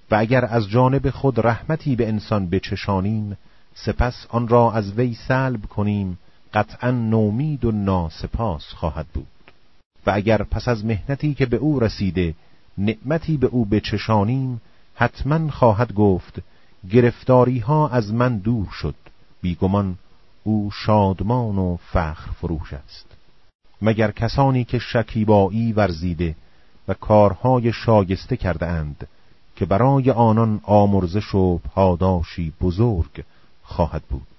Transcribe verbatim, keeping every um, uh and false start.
و اگر از جانب خود رحمتی به انسان بچشانیم، سپس آن را از وی سلب کنیم، قطعا نومید و ناسپاس خواهد بود. و اگر پس از مهنتی که به او رسیده نعمتی به او بچشانیم، حتما خواهد گفت گرفتاری ها از من دور شد. بیگمان او شادمان و فخر فروش است. مگر کسانی که شکیبایی ورزیده و کارهای شایسته کرده اند که برای آنان آمرزش و پاداشی بزرگ خواهد بود.